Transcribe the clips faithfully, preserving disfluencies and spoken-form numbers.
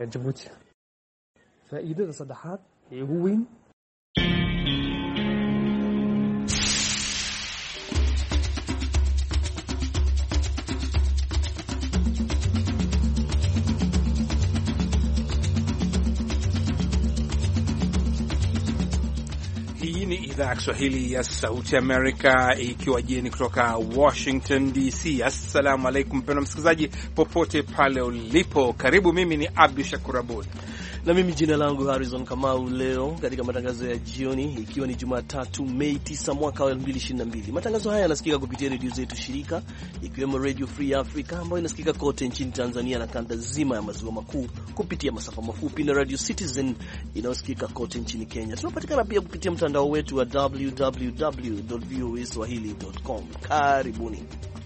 ee Djibouti. Faa'iidada saddexaad ee ugu weyn idhaa ya Kiswahili ya Sauti Amerika ikiwa jieni kutoka Washington D C. Assalamu alaykum mpendwa msikilizaji popote pale ulipo. Karibu, mimi ni Abdul Shakur Abud. Na mimi jina langu Harrison Kamau. Leo katika matangazo ya jioni, ikiwa ni Jumatatu Mei tisa mwaka wa elfu mbili ishirini na mbili. Matangazo haya yanasikika kupitia redio zetu shirika, ikiwemo Radio Free Africa ambayo inasikika kote nchini Tanzania na kanda zima ya maziwa makuu kupitia masafa mafupi, na Radio Citizen inayosikika kote nchini Kenya. Tunapatikana pia kupitia mtandao wetu wa w w w dot voa swahili dot com. Karibuni.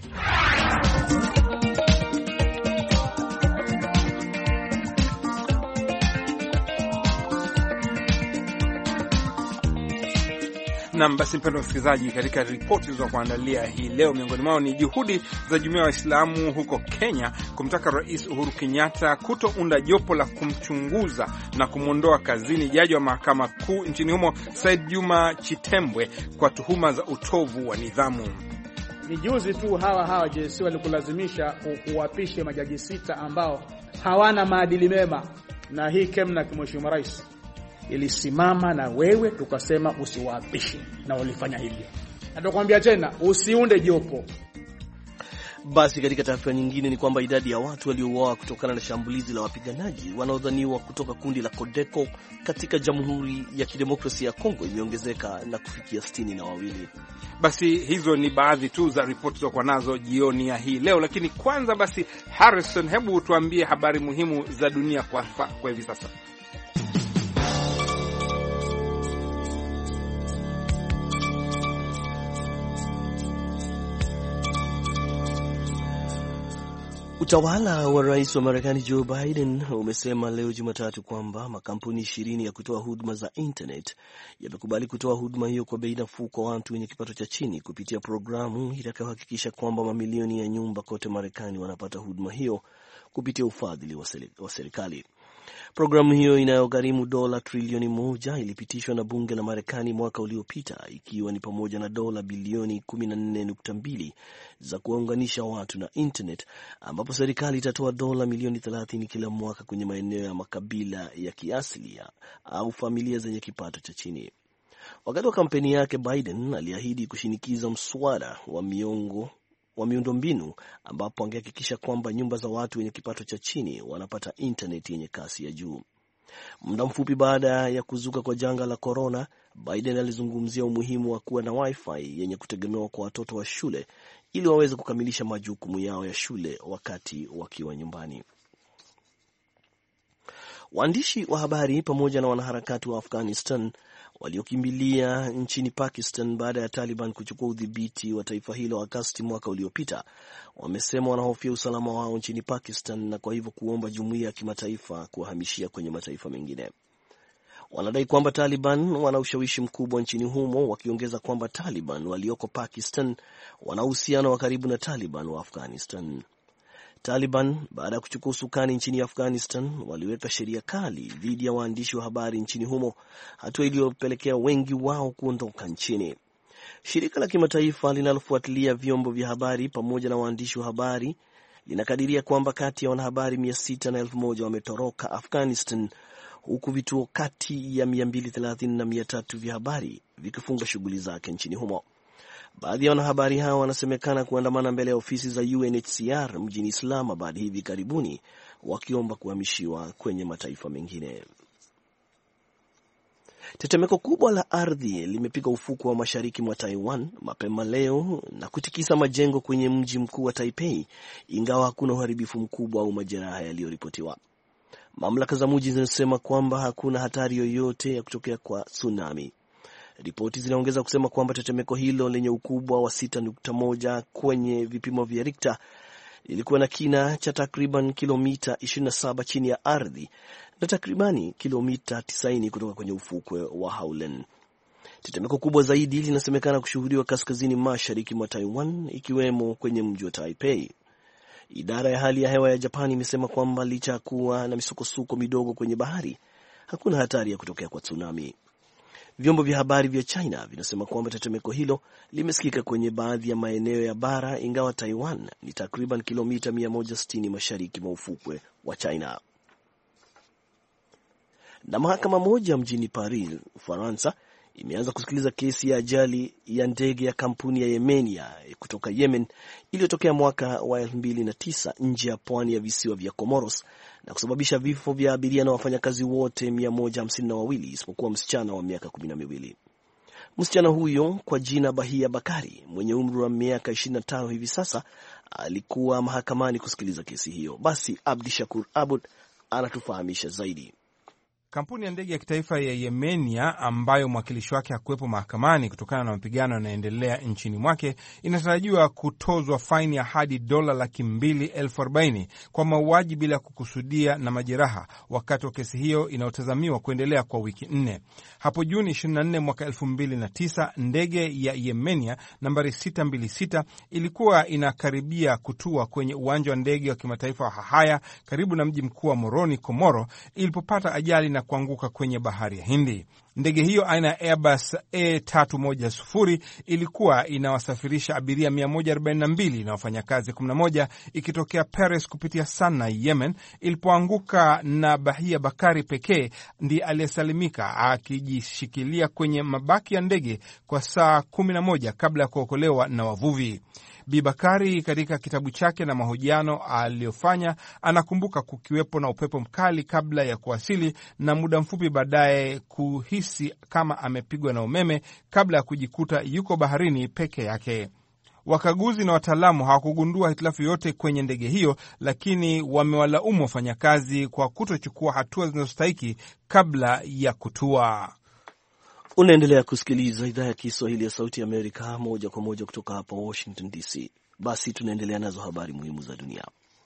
Na basi mpendwa msikilizaji, katika ripoti za kuandalia hii leo, miongoni mwao ni juhudi za Jumuiya ya Waislamu huko Kenya kumtaka Rais Uhuru Kenyatta kutounda jopo la kumchunguza na kumwondoa kazini jaji wa mahakama kuu nchini humo Said Juma Chitembwe kwa tuhuma za utovu wa nidhamu. Ni juzi tu hawa hawa J S C walikulazimisha kuwapishe majaji sita ambao hawana maadili mema, na hii kemna kimheshimiwa rais ilisimama na wewe tukasema usiwaapishe, na walifanya hivyo. Natakwambia tena usiunde jopo. Basi katika taarifa nyingine ni kwamba idadi ya watu waliouawa kutokana na shambulizi la wapiganaji wanaodhaniwa kutoka kundi la Codeco katika Jamhuri ya Kidemokrasia ya Kongo imeongezeka na kufikia sitini na wawili. Basi hizo ni baadhi tu za ripoti za kwa nazo jioni ya hii leo, lakini kwanza basi Harrison, hebu tuambie habari muhimu za dunia kwa kwa hivi sasa. Utawala wa rais wa Marekani Joe Biden umesema leo Jumatatu kwamba makampuni ishirini ya kutoa huduma za internet yamekubali kutoa huduma hiyo kwa bei nafuu kwa watu wenye kipato cha chini kupitia programu itakayohakikisha kwamba mamilioni ya nyumba kote Marekani wanapata huduma hiyo kupitia ufadhili wa serikali. Programu hiyo inayogharimu dola trilioni moja ilipitishwa na bunge la Marekani mwaka uliopita, ikiwa ni pamoja na dola bilioni kumi na nne nukta mbili za kuwaunganisha watu na internet, ambapo serikali itatoa dola milioni thelathini kila mwaka kwenye maeneo ya makabila ya kiasili au familia zenye kipato cha chini. Wakati wa kampeni yake, Biden aliahidi kushinikiza mswada wa miongo wa miundombinu ambapo angehakikisha kwamba nyumba za watu wenye kipato cha chini wanapata internet yenye kasi ya juu. Muda mfupi baada ya kuzuka kwa janga la corona, Biden alizungumzia umuhimu wa kuwa na wifi yenye kutegemewa kwa watoto wa shule ili waweze kukamilisha majukumu yao ya shule wakati wakiwa nyumbani. Waandishi wa habari pamoja na wanaharakati wa Afghanistan waliokimbilia nchini Pakistan baada ya Taliban kuchukua udhibiti wa taifa hilo Agosti mwaka uliopita wamesema wanahofia usalama wao nchini Pakistan, na kwa hivyo kuomba jumuiya ya kimataifa kuwahamishia kwenye mataifa mengine. Wanadai kwamba Taliban wana ushawishi mkubwa nchini humo, wakiongeza kwamba Taliban walioko Pakistan wana uhusiano wa karibu na Taliban wa Afghanistan. Taliban baada ya kuchukua usukani nchini Afghanistan waliweka sheria kali dhidi ya waandishi wa habari nchini humo, hatua iliyopelekea wengi wao kuondoka nchini. Shirika la kimataifa linalofuatilia vyombo vya habari pamoja na waandishi wa habari linakadiria kwamba kati ya wanahabari mia sita na elfu moja wametoroka Afghanistan, huku vituo kati ya mia mbili thelathini na mia tatu vya habari vikifunga shughuli zake nchini humo. Baadhi ya wanahabari hao wanasemekana kuandamana mbele ya ofisi za U N H C R mjini Islamabad hivi karibuni, wakiomba kuhamishiwa kwenye mataifa mengine. Tetemeko kubwa la ardhi limepiga ufuko wa mashariki mwa Taiwan mapema leo na kutikisa majengo kwenye mji mkuu wa Taipei, ingawa hakuna uharibifu mkubwa au majeraha yaliyoripotiwa. Mamlaka za mji zinasema kwamba hakuna hatari yoyote ya kutokea kwa tsunami. Ripoti zinaongeza kusema kwamba tetemeko hilo lenye ukubwa wa sita nukta moja kwenye vipimo vya Richter lilikuwa na kina cha takriban kilomita ishirini na saba chini ya ardhi na takribani kilomita tisini kutoka kwenye ufukwe wa Haulen. Tetemeko kubwa zaidi linasemekana kushuhudiwa kaskazini mashariki mwa Taiwan, ikiwemo kwenye mji wa Taipei. Idara ya hali ya hewa ya Japan imesema kwamba licha ya kuwa na misukosuko midogo kwenye bahari, hakuna hatari ya kutokea kwa tsunami. Vyombo vya habari vya China vinasema kwamba tetemeko hilo limesikika kwenye baadhi ya maeneo ya bara, ingawa Taiwan ni takriban kilomita mia moja sitini mashariki mwa ufukwe wa China. Na mahakama moja mjini Paris, Ufaransa, imeanza kusikiliza kesi ya ajali ya ndege ya kampuni ya Yemenia kutoka Yemen iliyotokea mwaka wa elfu mbili na tisa nje ya pwani ya visiwa vya Comoros na kusababisha vifo vya abiria na wafanyakazi wote mia moja hamsini na wawili isipokuwa msichana wa miaka kumi na miwili. Msichana huyo kwa jina Bahia Bakari mwenye umri wa miaka ishirini na tano hivi sasa alikuwa mahakamani kusikiliza kesi hiyo. Basi Abdi Shakur Abud anatufahamisha zaidi. Kampuni ya ndege ya kitaifa ya Yemenia ambayo mwakilishi wake hakuwepo mahakamani kutokana na mapigano yanayoendelea nchini mwake inatarajiwa kutozwa faini ya hadi dola laki mbili elfu arobaini kwa mauaji bila kukusudia na majeraha, wakati wa kesi hiyo inayotazamiwa kuendelea kwa wiki nne. Hapo Juni ishirini na nne mwaka elfu mbili na tisa, ndege ya Yemenia nambari sita mbili sita ilikuwa inakaribia kutua kwenye uwanja wa ndege wa kimataifa wa Hahaya karibu na mji mkuu wa Moroni, Komoro, ilipopata ajali na kuanguka kwenye bahari ya Hindi. Ndege hiyo aina ya Airbus A tatu moja sifuri ilikuwa inawasafirisha abiria mia moja arobaini na mbili na wafanyakazi kumi na moja ikitokea Paris kupitia Sanaa, Yemen, ilipoanguka, na Bahia Bakari pekee ndiye aliyesalimika akijishikilia kwenye mabaki ya ndege kwa saa kumi na moja kabla ya kuokolewa na wavuvi. Bi Bakari katika kitabu chake na mahojiano aliyofanya anakumbuka kukiwepo na upepo mkali kabla ya kuwasili na muda mfupi baadaye kuhisi kama amepigwa na umeme kabla ya kujikuta yuko baharini peke yake. Wakaguzi na wataalamu hawakugundua hitilafu yote kwenye ndege hiyo, lakini wamewalaumu wafanyakazi kwa kutochukua hatua zinazostahiki kabla ya kutua. Unaendelea kusikiliza idhaa ya Kiswahili ya Sauti ya Amerika moja kwa moja kutoka hapa Washington D C. Basi tunaendelea nazo habari muhimu za dunia.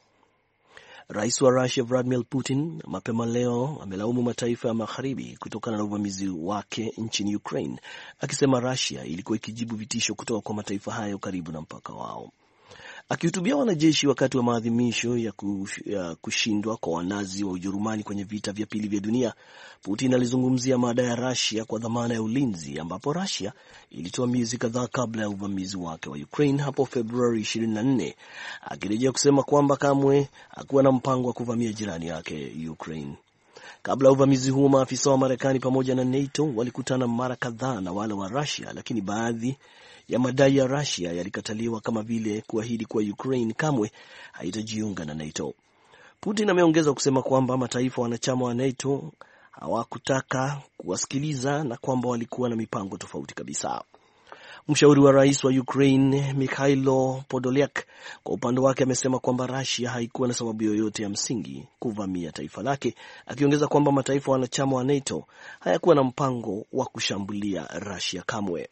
Rais wa Russia Vladimir Putin mapema leo amelaumu mataifa ya magharibi kutokana na uvamizi wake nchini Ukraine, akisema Russia ilikuwa ikijibu vitisho kutoka kwa mataifa hayo karibu na mpaka wao. Akihutubia wanajeshi wakati wa maadhimisho ya kushindwa kwa wanazi wa Ujerumani kwenye vita vya pili vya dunia, Putin alizungumzia mada ya Russia kwa dhamana ya ulinzi, ambapo Russia ilitoa miezi kadhaa kabla ya uvamizi wake wa Ukraine hapo Februari ishirini na nne, akirejea kusema kwamba kamwe hakuwa na mpango wa kuvamia jirani yake Ukraine. Kabla ya uvamizi huo, maafisa wa Marekani pamoja na NATO walikutana mara kadhaa na wale wa Russia, lakini baadhi ya madai ya Russia yalikataliwa, kama vile kuahidi kwa Ukraine kamwe haitajiunga na NATO. Putin ameongeza kusema kwamba mataifa wanachama wa NATO hawakutaka kuwasikiliza na kwamba walikuwa na mipango tofauti kabisa. Mshauri wa rais wa Ukraine Mikhailo Podolyak kwa upande wake amesema kwamba Russia haikuwa na sababu yoyote ya msingi kuvamia taifa lake, akiongeza kwamba mataifa wanachama wa NATO hayakuwa na mpango wa kushambulia Russia kamwe.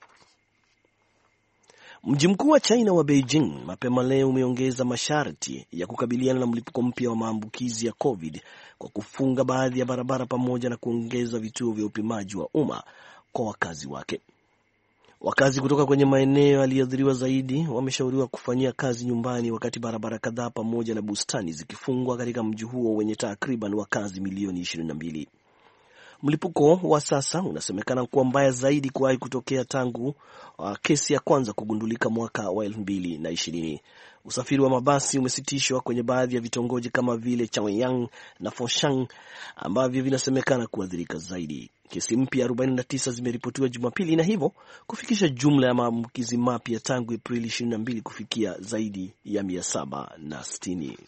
Mji mkuu wa China wa Beijing mapema leo umeongeza masharti ya kukabiliana na mlipuko mpya wa maambukizi ya COVID kwa kufunga baadhi ya barabara pamoja na kuongeza vituo vya upimaji wa umma kwa wakazi wake. Wakazi kutoka kwenye maeneo yaliyoathiriwa zaidi wameshauriwa kufanyia kazi nyumbani, wakati barabara kadhaa pamoja na bustani zikifungwa katika mji huo wenye takriban wakazi milioni ishirini na mbili. Mlipuko wa sasa unasemekana kuwa mbaya zaidi kuwahi kutokea tangu uh, kesi ya kwanza kugundulika mwaka wa elfu mbili na ishirini. Usafiri wa mabasi umesitishwa kwenye baadhi ya vitongoji kama vile Chaoyang na Foshan ambavyo vinasemekana kuathirika zaidi. Kesi mpya arobaini na tisa zimeripotiwa Jumapili na hivyo kufikisha jumla ya maambukizi mapya tangu Aprili ishirini na mbili kufikia zaidi ya mia saba na sitini.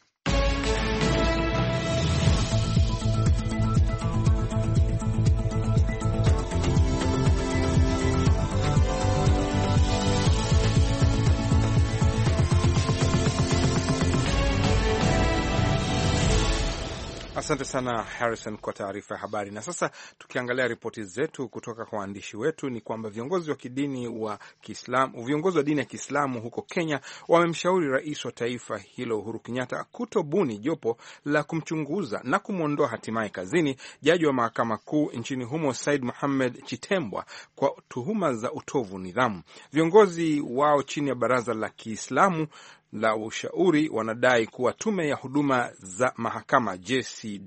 Asante sana Harrison kwa taarifa ya habari. Na sasa tukiangalia ripoti zetu kutoka kwa waandishi wetu, ni kwamba viongozi wa kidini wa Kiislamu, viongozi wa dini ya Kiislamu huko Kenya wamemshauri rais wa taifa hilo Uhuru Kenyatta kutobuni jopo la kumchunguza na kumwondoa hatimaye kazini jaji wa mahakama kuu nchini humo Said Mohamed Chitembwa kwa tuhuma za utovu nidhamu. Viongozi wao chini ya baraza la Kiislamu la ushauri wanadai kuwa tume ya huduma za mahakama J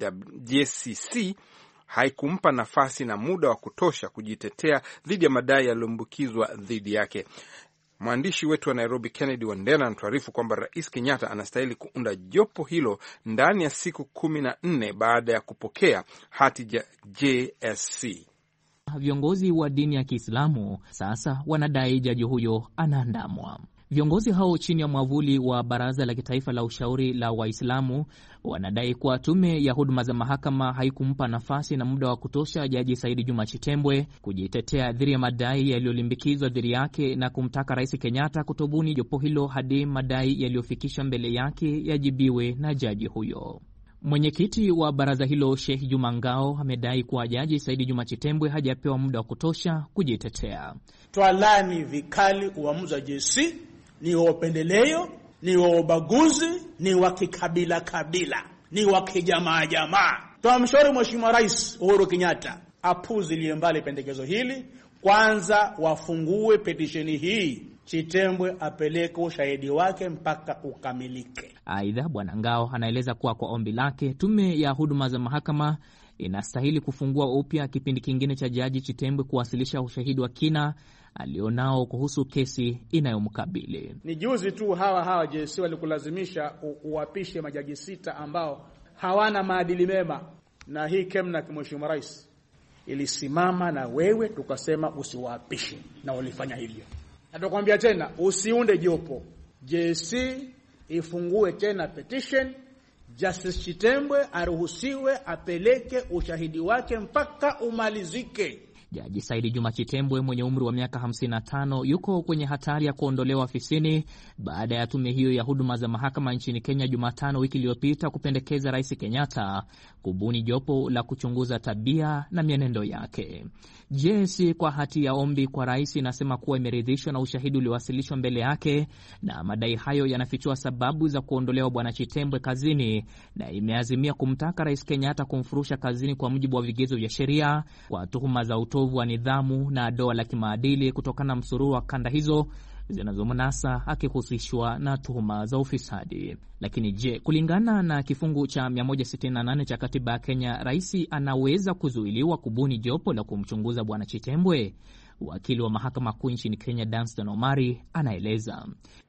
C C haikumpa nafasi na muda wa kutosha kujitetea dhidi ya madai yaliyoambukizwa dhidi yake. Mwandishi wetu wa Nairobi Kennedy Wandera anatuarifu kwamba Rais Kenyatta anastahili kuunda jopo hilo ndani ya siku kumi na nne baada ya kupokea hati ya J S C. Viongozi wa dini ya Kiislamu sasa wanadai jaji huyo anaandamwa. Viongozi hao chini ya mwavuli wa Baraza la Kitaifa la Ushauri la Waislamu wanadai kuwa tume ya huduma za mahakama haikumpa nafasi na muda wa kutosha Jaji Said Juma Chitembwe kujitetea dhidi ya madai yaliyolimbikizwa dhidi yake na kumtaka Rais Kenyatta kutobuni jopo hilo hadi madai yaliyofikishwa mbele yake yajibiwe na jaji huyo. Mwenyekiti wa baraza hilo Sheikh Juma Ngao amedai kuwa Jaji Said Juma Chitembwe hajapewa muda wa kutosha kujitetea. Twalani vikali uamuzi wa J S C, ni wa upendeleo, ni wa ubaguzi, ni wa kikabila kabila, ni wa kijamaa jamaa. Twamshauri Mheshimiwa Rais Uhuru Kenyatta apuzilie mbali pendekezo hili. Kwanza wafungue petisheni hii, Chitembwe apeleke ushahidi wake mpaka ukamilike. Aidha, Bwana Ngao anaeleza kuwa kwa ombi lake tume ya huduma za mahakama inastahili kufungua upya kipindi kingine cha Jaji Chitembwe kuwasilisha ushahidi wa kina alionao kuhusu kesi inayomkabili. Ni juzi tu hawa hawa J S C walikulazimisha uwapishe majaji sita ambao hawana maadili mema, na hii kemna Mheshimiwa Rais ilisimama na wewe tukasema usiwapishe, na walifanya hivyo. Natakwambia tena usiunde jopo. J S C ifungue tena petition, Justice Chitembwe aruhusiwe apeleke ushahidi wake mpaka umalizike. Jaji Said Juma Chitembwe mwenye umri wa miaka hamsini na tano yuko kwenye hatari ya kuondolewa ofisini baada ya tume hiyo ya huduma za mahakama nchini Kenya Jumatano wiki iliyopita kupendekeza Rais Kenyatta kubuni jopo la kuchunguza tabia na mienendo yake. J S C kwa hati ya ombi kwa rais inasema kuwa imeridhishwa na ushahidi uliowasilishwa mbele yake na madai hayo yanafichua sababu za kuondolewa Bwana Chitembwe kazini, na imeazimia kumtaka Rais Kenyatta kumfurusha kazini kwa mujibu wa vigezo vya sheria kwa tuhuma za utovu wa nidhamu na doa la kimaadili kutokana na msururu wa kanda hizo zinazomnasa akihusishwa na tuhuma za ufisadi. Lakini je, kulingana na kifungu cha mia moja sitini na nane cha katiba ya Kenya, rais anaweza kuzuiliwa kubuni jopo la kumchunguza Bwana Chitembwe? Wakili wa mahakama kuu nchini Kenya Danstan Omari anaeleza.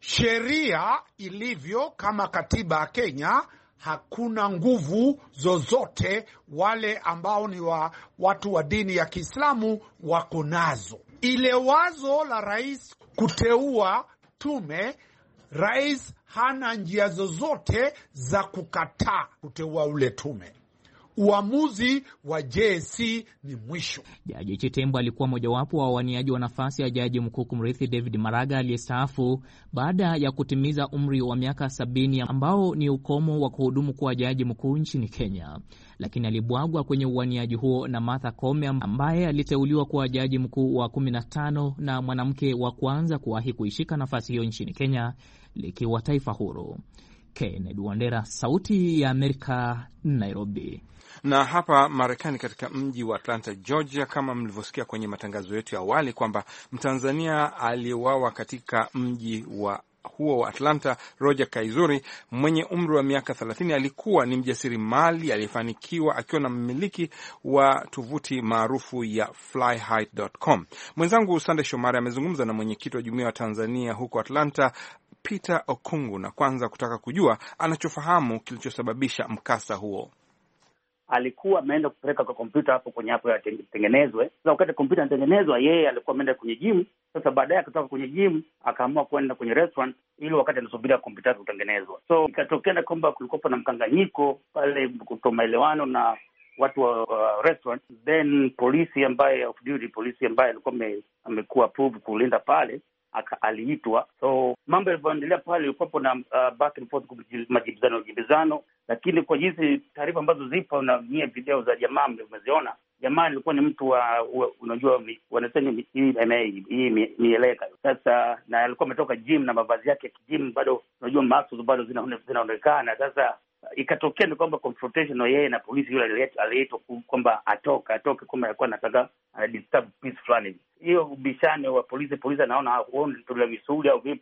Sheria ilivyo kama katiba ya Kenya, hakuna nguvu zozote wale ambao ni wa watu wa dini ya Kiislamu wako nazo. Ile wazo la rais kuteua tume, rais hana njia zozote za kukataa kuteua ule tume. Uamuzi wa J S C ni mwisho. Jaji Chitembwe alikuwa mojawapo wa waniaji wa nafasi ya jaji mkuu kumrithi David Maraga aliyestaafu baada ya kutimiza umri wa miaka sabini ambao ni ukomo wa kuhudumu kuwa jaji mkuu nchini Kenya. Lakini alibwagwa kwenye uwaniaji huo na Martha Koome ambaye aliteuliwa kuwa jaji mkuu wa kumi na tano na mwanamke wa kwanza kuwahi kuishika nafasi hiyo nchini Kenya likiwa taifa huru. Kennedy Wandera, Sauti ya Amerika, Nairobi. Na hapa Marekani, katika mji wa Atlanta, Georgia, kama mlivyosikia kwenye matangazo yetu ya awali kwamba Mtanzania aliyeuawa katika mji wa huo wa Atlanta, Roger Kaizuri mwenye umri wa miaka thelathini alikuwa ni mjasiriamali aliyefanikiwa akiwa na mmiliki wa tovuti maarufu ya fly height dot com. Mwenzangu Sande Shomari amezungumza na mwenyekiti wa Jumuiya wa Tanzania huko Atlanta, Peter Okungu, na kwanza kutaka kujua anachofahamu kilichosababisha mkasa huo. Alikuwa ameenda kupeleka kwa kompyuta hapo kwenye hapo ya tengenezwe. Sasa wakati kompyuta inatengenezwa, yeye alikuwa ameenda kwenye gym. Sasa baadaye akatoka kwenye gym akaamua kwenda kwenye restaurant ili wakati anasubiria kompyuta kutengenezwa. So ikatokea kwamba kulikuwa na mkanganyiko pale, kutomaelewano na watu wa uh, restaurant. Then polisi ambaye of duty, polisi ambaye alikuwa amekuwa approved kulinda pale aka aliitwa. So mambo yalivyoendelea pale ilikuwa na uh, back and forth, majibizano jibizano, lakini kwa jinsi taarifa ambazo zipo na nyie video za jamaa mmeziona, jamaa alikuwa ni mtu wa, wa unajua wanasema hii hii mieleka. Sasa na alikuwa ametoka gym na mavazi yake ya gym, bado unajua muscles bado zinaonekana. Sasa ikatokea ni kwamba confrontation na yeye na polisi yule aliitwa kwamba atoka atoke kwamba alikuwa anataka ana disturb peace fulani. Hiyo ubishane wa polisi polisi anaona huoni tule misuli au vipi,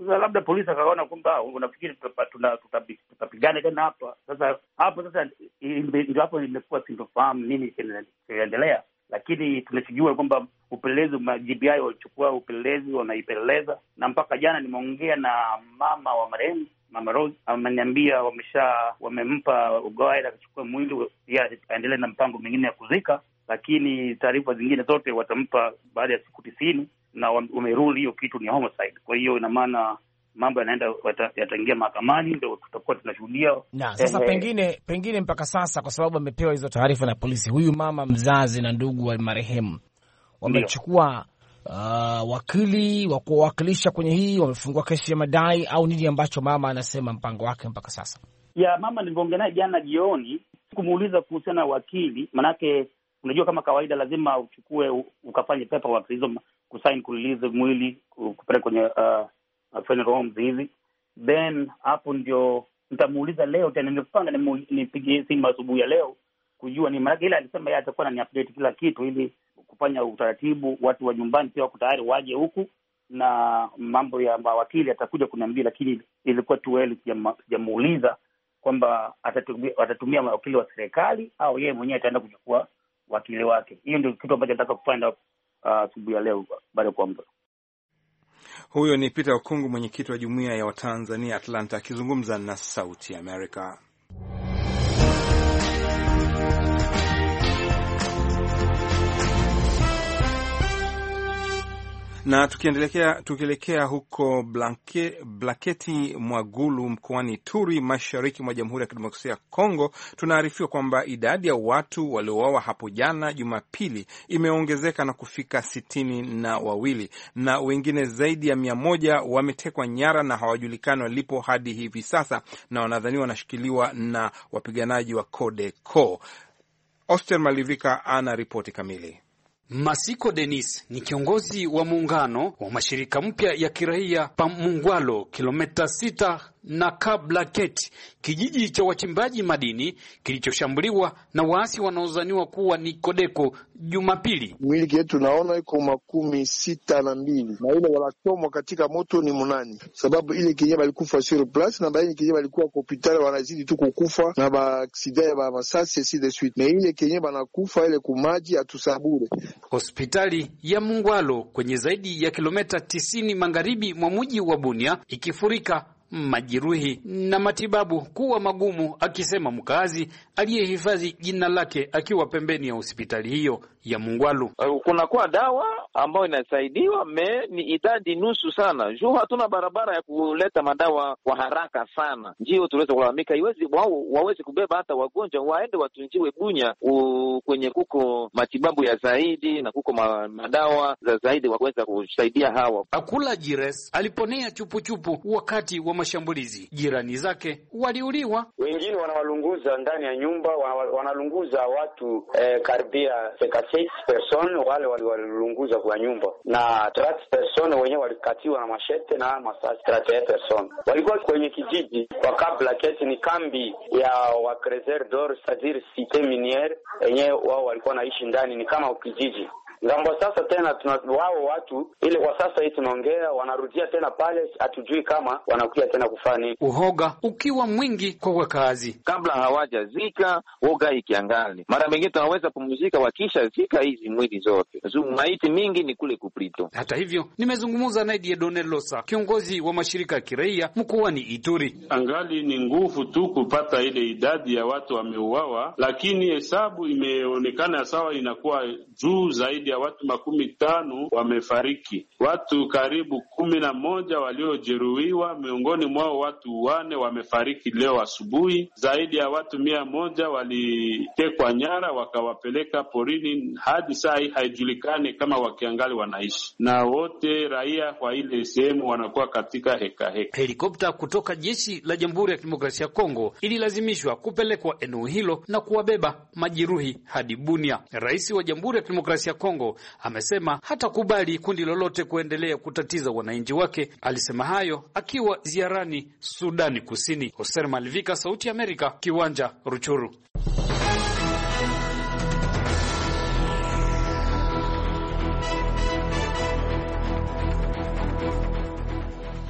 Sasa labda polisi akaona kwamba unafikiri tutapigana tena hapa. Sasa hapo sasa ndio hapo imekuwa sintofahamu nini kinaendelea, lakini tunachojua kwamba upelelezi, G B I walichukua upelelezi, wanaipeleleza, na mpaka jana nimeongea na mama wa marehemu, Mama Rose, ameniambia wamesha wamempa ugawaida akachukua mwili pia aendelee na mpango mwingine ya kuzika, lakini taarifa zingine zote watampa baada ya siku tisini, na wameruli hiyo kitu ni homicide. Kwa hiyo ina maana mambo yanaenda yataingia mahakamani, ndio tutakuwa tunashuhudia. Na sasa eh, pengine pengine mpaka sasa, kwa sababu amepewa hizo taarifa na polisi, huyu mama mzazi na ndugu wa marehemu wamechukua uh, wakili wa kuwakilisha kwenye hii, wamefungua kesi ya madai au nini ambacho mama anasema mpango wake mpaka sasa? Ya mama niliongea naye jana jioni, kumuuliza kuhusiana na wakili, manake unajua kama kawaida lazima uchukue ukafanye paperwork hizo, kusign kurelease mwili kupeleka kwenye uh, funeral homes hizi, then hapo ndio nitamuuliza leo tena. Nimepanga nipigie simu asubuhi ya leo kujua ni maana, ila alisema yeye atakuwa anani-update kila kitu ili kufanya utaratibu. Watu wa nyumbani pia wako tayari waje huku, na mambo ya mawakili atakuja kuniambia, lakini ilikuwa tu wewe sijamuuliza kwamba atatumia, atatumia mawakili wa serikali au yeye mwenyewe ataenda kuchukua wakili wake. Hiyo ndio kitu ambacho nataka kufanya asubuhi uh, ya leo baada ya kuamka. Huyo ni Peter Okungu, mwenyekiti wa Jumuiya ya Watanzania Atlanta, akizungumza na Sauti America. Na tukiendelea tukielekea huko Blanke, Blaketi Mwagulu mkoani Turi mashariki mwa Jamhuri ya Kidemokrasia ya Kongo, tunaarifiwa kwamba idadi ya watu waliouawa hapo jana Jumapili imeongezeka na kufika sitini na wawili, na wengine zaidi ya mia moja wametekwa nyara na hawajulikani walipo hadi hivi sasa, na wanadhaniwa wanashikiliwa na wapiganaji wa Codeco. Oster Malivika ana ripoti kamili. Masiko Denis ni kiongozi wa muungano wa mashirika mpya ya kiraia pa Mungwalo, kilomita sita na Kablaketi, kijiji cha wachimbaji madini kilichoshambuliwa na waasi wanaozaniwa kuwa ni Codeco Jumapili. Mwili yetu naona iko makumi sita na mbili, na ile wanachomwa katika moto ni munani, sababu ile kinye balikufa sur place na baini kinye balikuwa hospitali wanazidi tu kukufa na ba accident ya ba masasi si de suite, na ile kinye banakufa ile kumaji atusabure. Hospitali ya Mungwalo kwenye zaidi ya kilomita tisini magharibi mwa mji wa Bunia ikifurika, majeruhi na matibabu kuwa magumu, akisema mkazi aliyehifadhi jina lake akiwa pembeni ya hospitali hiyo ya Mungwalu. Kuna kuwa dawa ambayo inasaidiwa me ni idadi nusu sana. Juu hatuna barabara ya kuleta madawa kwa haraka sana. Ndio tuweze kulalamika iwezi wao waweze kubeba hata wagonjwa waende watunjiwe Bunya u, kwenye kuko matibabu ya zaidi na kuko ma, madawa za zaidi waweza kusaidia hawa. Akula Jires aliponea chupu chupu wakati wa mashambulizi. Jirani zake waliuliwa. Wengine wanawalunguza ndani ya nyumba, wanalunguza watu eh, karibia six person wale walilunguza kwa nyumba, na thirty person wenyewe walikatiwa na mashete na masasi. thirty person walikuwa kwenye kijiji kwa kabla kesi ni kambi ya wa Cresser d'Or c'est-à-dire cité minière, yenyewe wao walikuwa naishi ndani ni kama kijiji. Ngambo sasa tena tuna wao watu ile kwa sasa hii tunaongea wanarudia tena pale, hatujui kama wanakuja tena kufanya. Uhoga ukiwa mwingi kwa wakazi kabla hawajazika, woga ikiangali. Mara nyingine tunaweza pumzika wakisha zika hizi mwili zote. Maiti mingi ni kule kuplito. Hata hivyo nimezungumza na Dieudonne Losa, kiongozi wa mashirika ya kiraia mkoani Ituri. Angali ni nguvu tu kupata ile idadi ya watu wameuawa, lakini hesabu imeonekana sawa inakuwa juu zaidi ya watu makumi tano wamefariki. Watu karibu kumi na moja waliojeruhiwa, miongoni mwao watu wane wamefariki leo asubuhi. Zaidi ya watu mia moja walitekwa nyara wakawapeleka porini, hadi saa hii haijulikani kama wakiangali wanaishi, na wote raia kwa ile sehemu wanakuwa katika heka heka. Helikopta kutoka jeshi la Jamhuri ya Kidemokrasia ya Kongo ililazimishwa kupelekwa eneo hilo na kuwabeba majeruhi hadi Bunia. Rais wa Jamhuri ya Kidemokrasia ya Kongo amesema hatakubali kundi lolote kuendelea kutatiza wananchi wake. Alisema hayo akiwa ziarani Sudani Kusini. Hoser Malivika, Sauti ya Amerika, Kiwanja, Ruchuru.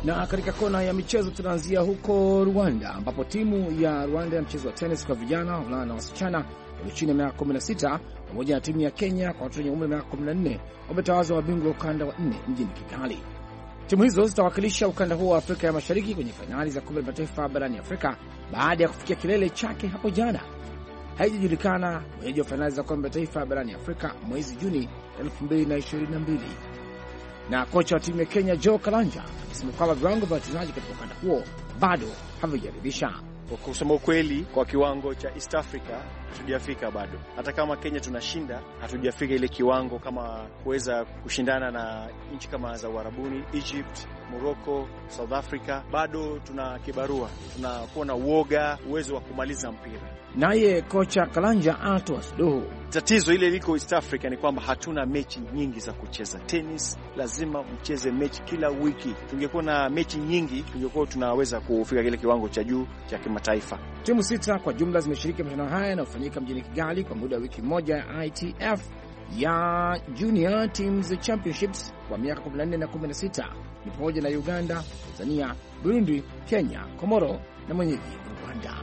Na katika kona ya michezo tunaanzia huko Rwanda, ambapo timu ya Rwanda ya mchezo wa tenis kwa vijana, wavulana na wasichana walio chini ya miaka kumi na sita pamoja na timu ya Kenya kwa watu wenye umri wa miaka kumi na nne wametawazwa mabingwa wa ukanda wa nne mjini Kigali. Timu hizo zitawakilisha ukanda huo wa Afrika ya Mashariki kwenye fainali za kombe la mataifa barani Afrika baada ya kufikia kilele chake hapo jana. Haijajulikana mwenyeji wa fainali za kombe la mataifa barani Afrika mwezi Juni elfu mbili na ishirini na mbili. Na kocha wa timu ya Kenya Joe Kalanja amesema kwamba viwango vya wachezaji katika ukanda huo bado havijaridhisha. Kwa kusema ukweli, kwa kiwango cha East Africa hatujafika bado. Hata kama Kenya tunashinda, hatujafika ile kiwango kama kuweza kushindana na nchi kama za Uarabuni, Egypt, Morocco, South Africa. Bado tuna kibarua, tunakuwa na uoga, uwezo wa kumaliza mpira. Naye kocha Kalanja atoa suduhu. Tatizo ile liko East Africa ni kwamba hatuna mechi nyingi za kucheza tennis. Lazima mcheze mechi kila wiki. Tungekuwa na mechi nyingi, tungekuwa tunaweza kufika kile kiwango cha juu cha kimataifa. Timu sita kwa jumla zimeshiriki mashindano haya na kufanyika mjini Kigali kwa muda wa wiki moja ya I T F ya Junior Teams Championships kwa miaka kumi na nne na kumi na sita. Ni pamoja na Uganda, Tanzania, Burundi, Kenya, Komoro na mwenyeji Rwanda.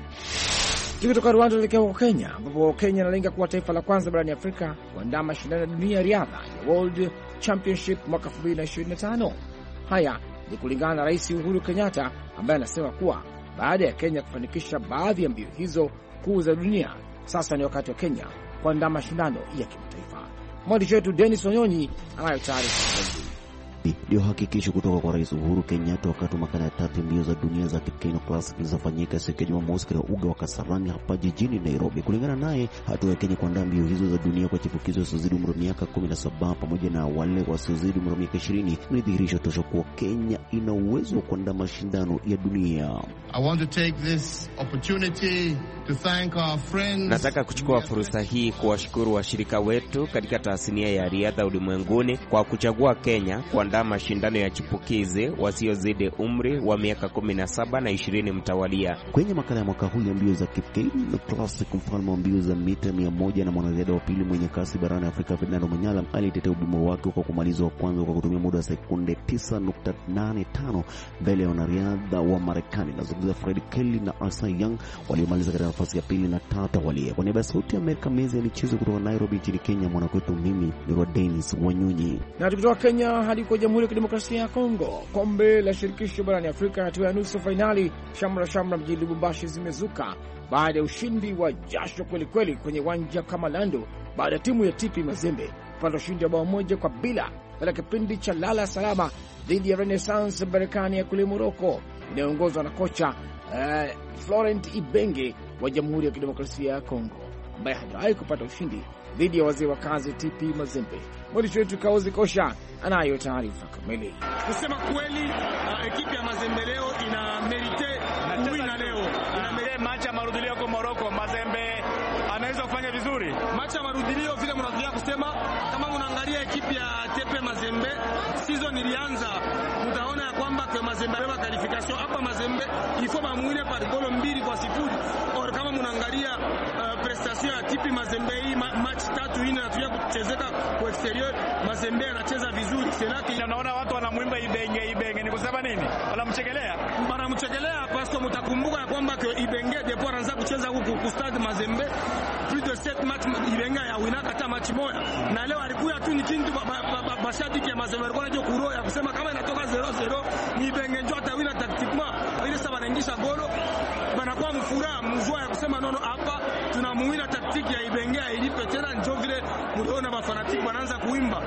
Tukitoka Rwanda tuelekea huko Kenya, ambapo Kenya inalenga kuwa taifa la kwanza barani Afrika kuandaa mashindano ya dunia ya riadha ya World Championship mwaka elfu mbili na ishirini na tano. Haya ni kulingana na Rais Uhuru Kenyatta ambaye anasema kuwa baada ya Kenya kufanikisha baadhi ya mbio hizo kuu za dunia, sasa ni wakati wa Kenya kuandaa mashindano ya kimataifa. Mwandishi wetu Dennis Wanyonyi anayo taarifa zaidi. Ndio hakikisho kutoka kwa Rais Uhuru Kenyatta wakati wa makala ya tatu mbio za dunia za Kenya Classic zilizofanyika siku ya Jumamosi katika uga wa Kasarani hapa jijini Nairobi. Kulingana naye, hatua ya Kenya kuandaa mbio hizo za dunia kwa chipukizo wasiozidi umri wa miaka kumi na saba pamoja na wale wasiozidi umri wa miaka ishirini ni dhihirisho tosha kuwa Kenya ina uwezo wa kuandaa mashindano ya dunia. I want to take this opportunity to thank our friends. Nataka kuchukua fursa hii kuwashukuru washirika wetu katika tasnia ya riadha ulimwenguni kwa kuchagua Kenya kuandaa mashindano ya chipukizi wasiozidi umri wa miaka kumi na saba na ishirini mtawalia. Kwenye makala ya mwaka huu ya mbio za Kenya Classic, mfalme wa mbio za mita mia moja na mwanariadha wa pili mwenye kasi barani Afrika Ferdinand Omanyala alitetea ubingwa wake kwa kumaliza wa kwanza kwa kutumia muda wa sekunde tisa nukta nane tano mbele ya wanariadha wa Marekani na zungumza Fred Kelly na Asa Young waliomaliza katika nafasi ya pili na tatu walia. Kwa niaba ya Sauti ya Amerika, meza ya michezo kutoka Nairobi nchini Kenya, mwanakwetu mimi ni Dennis Wanyonyi. Na tukitoka Kenya hadi kwa Jamhuri ya Kidemokrasia ya Kongo, kombe la shirikisho barani Afrika hatua ya nusu finali, shamra shamra mjini Lubumbashi zimezuka baada ya ushindi wa jasho kweli kweli kwenye uwanja kama Lando, baada ya timu ya T P Mazembe kupata ushindi wa bao moja kwa bila katika kipindi cha lala salama dhidi ya Renaissance Berkane ya kule Morocco inayoongozwa na kocha uh, Florent Ibenge wa Jamhuri ya Kidemokrasia ya Kongo ambaye hajawahi kupata ushindi dhidi ya wazee wa kazi T P Mazembe. Mwandishi wetu Kaozi Kosha anayo taarifa kamili. Kusema kweli, uh, ekipi ya Mazembe leo ina merite kuwina leo. Ina merite macha marudilio kwa Morocco. Mazembe anaweza kufanya vizuri. Macha marudilio vile mnarudia kusema, kama mnaangalia ekipi ya T P Mazembe season ilianza, mtaona ya kwamba kwa Mazembe wa qualification hapa Mazembe ifo bamwine par golo mbili kwa sifuri. Or kama mnaangalia uh, prestation ya T P Mazembe hii ma, match tatu ine natuya kuchezeka kwa exterior, Mazembe anacheza vizuri. Selaki naona watu wanamwimba Ibenge Ibenge, ni kusema nini? Wanamchekelea. Wanamchekelea paso, mtakumbuka ya kwamba kwa Ibenge depo anaanza kucheza huku ku stade Mazembe plus de sept match Ibenge ya wina hata match moja. Na leo alikuwa tu ni kintu bashabiki ya Mazembe walikuwa wanajua kuro ya kusema kama inatoka zero zero ni Ibenge ndio atawina tactiquement ile sasa wanaingisha golo banakuwa mfuraha mzua ya kusema nono hapa tunamuwina taktiki ya Ibenge ilipe tena, ndio vile mliona mafanatiki wanaanza kuimba.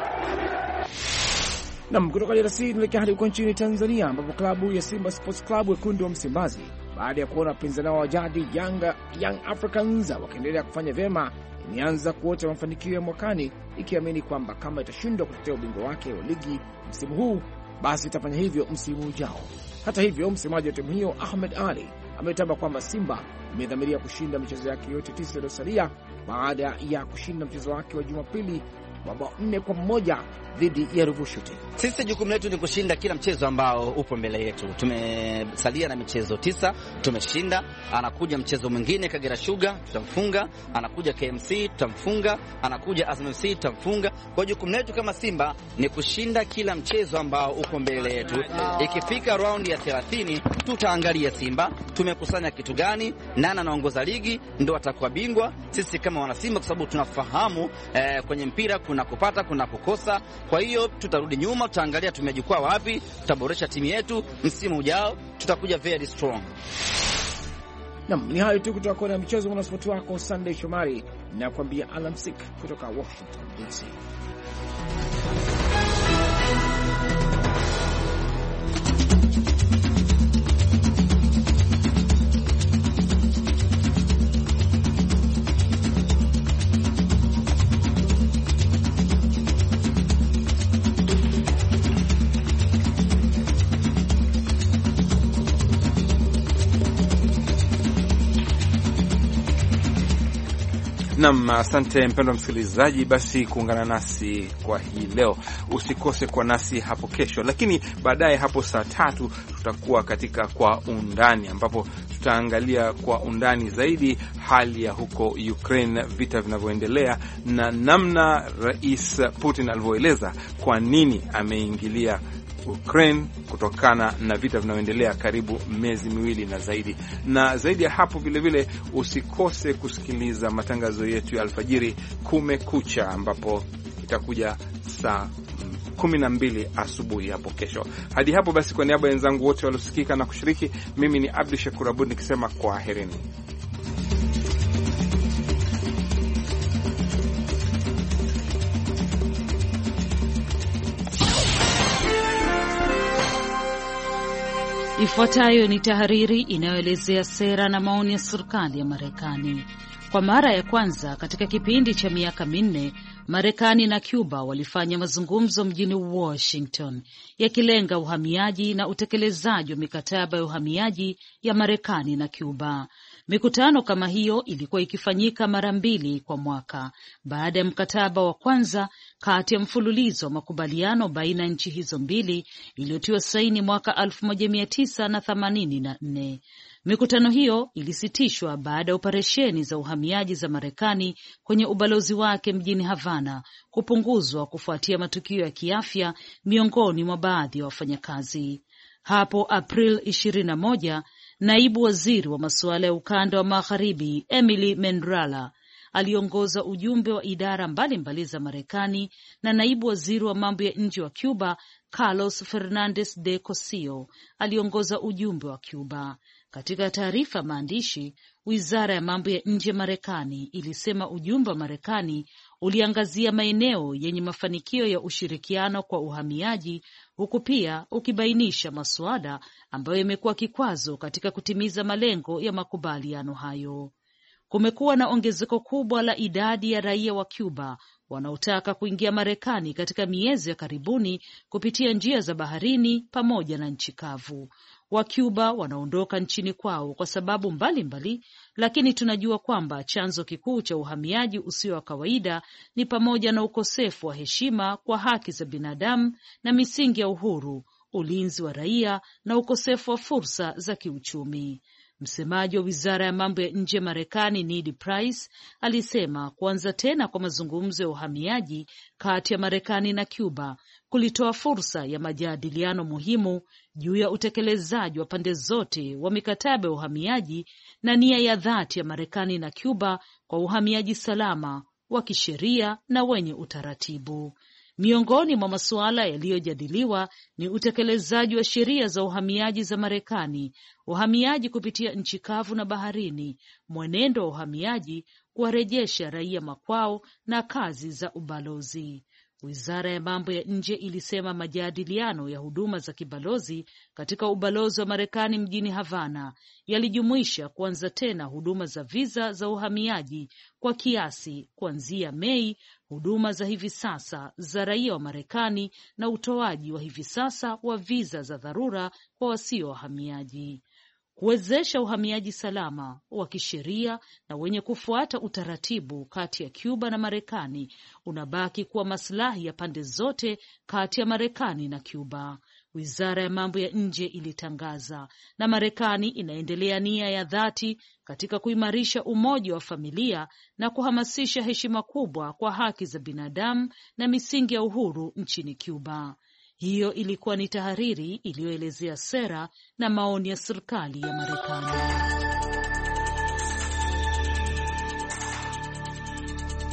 Na kutoka D R C tunaelekea hadi huko nchini Tanzania ambapo klabu ya Simba Sports Club wekundu wa Msimbazi baada ya kuona wapinzani wao wa jadi Young, Young Africans wakiendelea kufanya vyema imeanza kuota mafanikio ya mwakani, ikiamini kwamba kama itashindwa kutetea ubingwa wake wa ligi msimu huu basi itafanya hivyo msimu ujao. Hata hivyo, msemaji wa timu hiyo Ahmed Ali ametamba kwamba Simba imedhamiria kushinda michezo yake yote tisa iliyosalia baada ya kushinda mchezo wake wa Jumapili mabao nne kwa mmoja dhidi ya Ruvu Shooting. Sisi jukumu letu ni kushinda kila mchezo ambao upo mbele yetu. Tumesalia na michezo tisa, tumeshinda. Anakuja mchezo mwingine Kagera Sugar, tutamfunga. Anakuja K M C, tutamfunga. Anakuja Azam F C, tutamfunga. Kwa jukumu letu kama Simba ni kushinda kila mchezo ambao upo mbele yetu. Ikifika raundi ya thelathini tutaangalia Simba tumekusanya kitu gani, nani anaongoza ligi ndio atakuwa bingwa. Sisi kama wana Simba, kwa sababu tunafahamu eh, kwenye mpira kuna kupata kuna kukosa. Kwa hiyo tutarudi nyuma, tutaangalia tumejikwaa wapi, tutaboresha timu yetu. Msimu ujao tutakuja very strong. Naam, ni hayo tu kutoka kwa michezo. Mwanaspoti wako Sunday Shomari na kuambia alamsik kutoka Washington D C. Naam, asante mpendwa msikilizaji, basi kuungana nasi kwa hii leo. Usikose kwa nasi hapo kesho, lakini baadaye hapo saa tatu tutakuwa katika Kwa Undani, ambapo tutaangalia kwa undani zaidi hali ya huko Ukraine, vita vinavyoendelea na namna Rais Putin alivyoeleza kwa nini ameingilia Ukraine kutokana na vita vinavyoendelea karibu miezi miwili na zaidi. Na zaidi ya hapo vile vile usikose kusikiliza matangazo yetu ya alfajiri Kumekucha, ambapo itakuja saa kumi na mbili asubuhi hapo kesho. Hadi hapo basi, kwa niaba ya wenzangu wote waliosikika na kushiriki, mimi ni Abdul Shakur Abud nikisema kwaherini. Ifuatayo ni tahariri inayoelezea sera na maoni ya serikali ya Marekani. Kwa mara ya kwanza katika kipindi cha miaka minne, Marekani na Cuba walifanya mazungumzo mjini Washington yakilenga uhamiaji na utekelezaji wa mikataba ya uhamiaji ya Marekani na Cuba. Mikutano kama hiyo ilikuwa ikifanyika mara mbili kwa mwaka baada ya mkataba wa kwanza kati ya mfululizo wa makubaliano baina ya nchi hizo mbili iliyotiwa saini mwaka elfu moja mia tisa na themanini na nne. Mikutano hiyo ilisitishwa baada ya operesheni za uhamiaji za Marekani kwenye ubalozi wake mjini Havana kupunguzwa kufuatia matukio ya kiafya miongoni mwa baadhi ya wafanyakazi. Hapo April ishirini na moja, naibu waziri wa masuala ya ukanda wa magharibi Emily Mendrala aliongoza ujumbe wa idara mbalimbali mbali za Marekani na naibu waziri wa mambo ya nje wa Cuba Carlos Fernandez de Cosio aliongoza ujumbe wa Cuba. Katika taarifa maandishi, wizara ya mambo ya nje Marekani ilisema ujumbe wa Marekani uliangazia maeneo yenye mafanikio ya ushirikiano kwa uhamiaji, huku pia ukibainisha masuala ambayo yamekuwa kikwazo katika kutimiza malengo ya makubaliano hayo. Kumekuwa na ongezeko kubwa la idadi ya raia wa Cuba wanaotaka kuingia Marekani katika miezi ya karibuni kupitia njia za baharini pamoja na nchi kavu. Wa Cuba wanaondoka nchini kwao kwa sababu mbalimbali mbali, lakini tunajua kwamba chanzo kikuu cha uhamiaji usio wa kawaida ni pamoja na ukosefu wa heshima kwa haki za binadamu na misingi ya uhuru, ulinzi wa raia na ukosefu wa fursa za kiuchumi. Msemaji wa wizara ya mambo ya nje Marekani Ned Price alisema kuanza tena kwa mazungumzo ya uhamiaji kati ya Marekani na Cuba kulitoa fursa ya majadiliano muhimu juu ya utekelezaji wa pande zote wa mikataba ya uhamiaji na nia ya dhati ya Marekani na Cuba kwa uhamiaji salama, wa kisheria na wenye utaratibu. Miongoni mwa masuala yaliyojadiliwa ni utekelezaji wa sheria za uhamiaji za Marekani, uhamiaji kupitia nchi kavu na baharini, mwenendo wa uhamiaji, kuwarejesha raia makwao na kazi za ubalozi. Wizara ya mambo ya nje ilisema majadiliano ya huduma za kibalozi katika ubalozi wa Marekani mjini Havana yalijumuisha kuanza tena huduma za viza za uhamiaji kwa kiasi kuanzia Mei, huduma za hivi sasa za raia wa Marekani na utoaji wa hivi sasa wa viza za dharura kwa wasio wahamiaji. kuwezesha uhamiaji salama wa kisheria na wenye kufuata utaratibu kati ya Cuba na Marekani unabaki kuwa maslahi ya pande zote kati ya Marekani na Cuba, wizara ya mambo ya nje ilitangaza, na Marekani inaendelea nia ya dhati katika kuimarisha umoja wa familia na kuhamasisha heshima kubwa kwa haki za binadamu na misingi ya uhuru nchini Cuba. Hiyo ilikuwa ni tahariri iliyoelezea sera na maoni ya serikali ya Marekani.